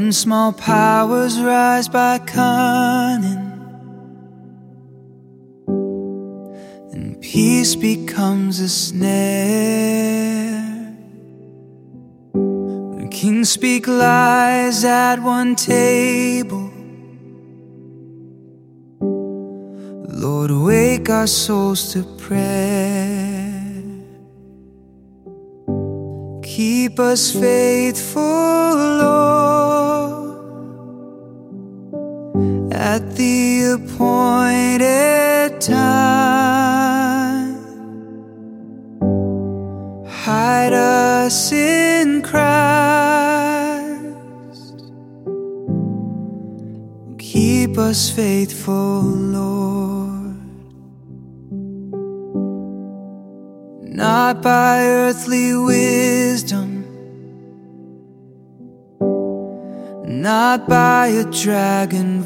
When small powers rise by cunning, and peace becomes a snare. When kings speak lies at one table, Lord, wake our souls to prayer. Keep us faithful, Lord, at the appointed time. Hide us in Christ. Keep us faithful, Lord. Not by earthly wisdom, not by a dragon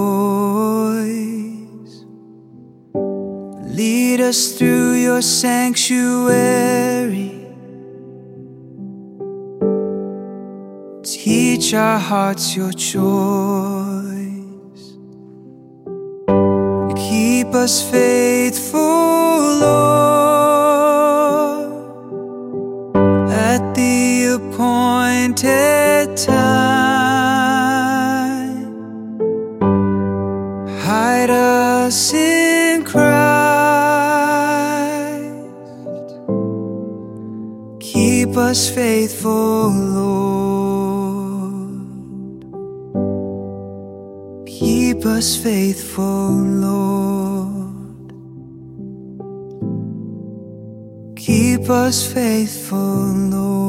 voice. Lead us through your sanctuary. Teach our hearts your choice. Keep us faithful, Lord, at the appointed time. Hide us in Christ. Keep us faithful, Lord. Keep us faithful, Lord. Keep us faithful, Lord.